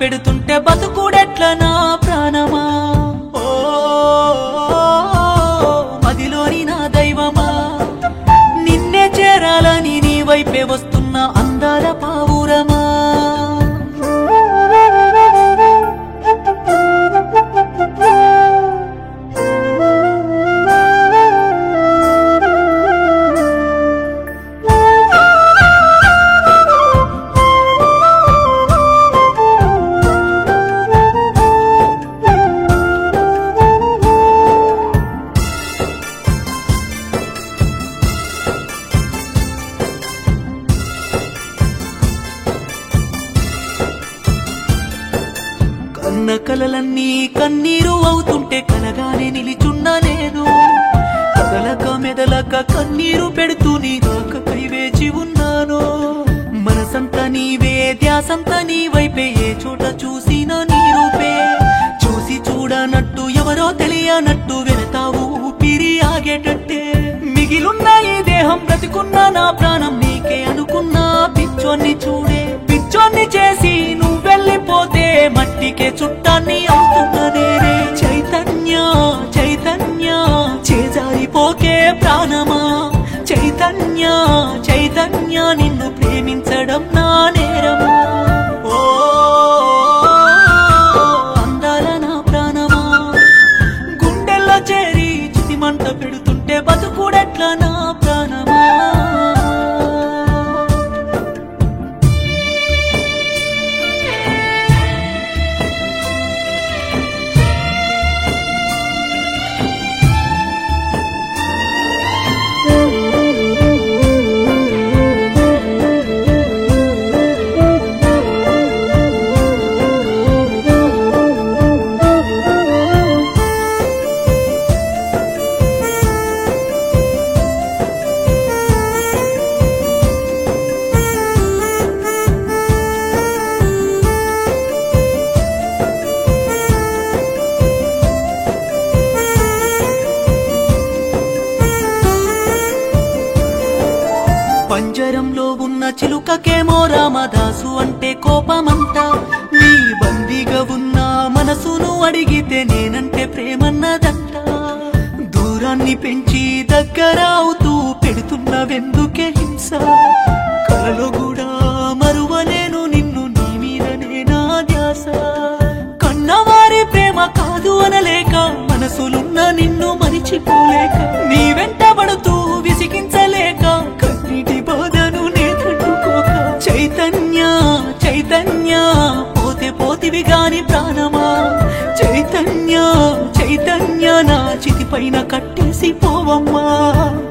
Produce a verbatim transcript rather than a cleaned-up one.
పెడుతుంటే బతుకుడెట్ల నా ప్రాణమా ఓ మదిలోని నా దైవమా నిన్నే చేరాలని నీ వైపే వస్తున్న అందాల పావురమా కన్న కలలన్నీ కన్నీరు అవుతుంటే కలగానే నిలిచున్నా నేను కదలక మెదలక కన్నీరు పెడుతూ నీ రాకకై వేచి ఉన్నాను మనసంతా నీవే ధ్యాసంతా నీ వైపే ఏ చోట చూసినా నీ రూపే చూసి చూడనట్టు ఎవరో తెలియనట్టు వెళతావు ఊపిరి ఆగేటట్టే మిగిలున్న ఈ దేహం బ్రతికున్న నా ప్రాణం నీకే అనుకున్నా పిచ్చోన్ని చూడే పిచ్చోన్ని చేసి నువ్వు వెళ్ళిపోతే మట్టికే చుట్టాన్ని అవుతున్నా నేనే చైతన్య చైతన్య చేజారిపోకే ప్రాణమా చైతన్య చైతన్య నిన్ను ప్రేమించడం నా నేరమా ఓ అందాల నా ప్రాణమా గుండెల్లో చేరి చితిమంట పెడుతుంటే బతుకుడెట్ల నా ప్రాణమా పంజరంలో ఉన్న చిలుకకేమో రామదాసు అంటే కోపమంట నీ బందీగా ఉన్న మనసును అడిగితే నేనంటే ప్రేమన్నదంట దూరాన్ని పెంచి దగ్గర అవుతూ పెడుతున్నవెందుకే హింస కలలో కూడా మరువలేను నిన్ను నీ మీదనే నా ధ్యాస కన్నవారి ప్రేమ కాదు అనలేక మనసులున్న నిన్ను మరిచిపోలేక నీ వెంటబడుతూ విసిగించలేక కన్నీటి బాధను నే తట్టుకోక చైతన్య చైతన్య పోతే పోతివి గాని ప్రాణమా చైతన్య చైతన్య నా చితి పైన కట్టేసి పోవమ్మా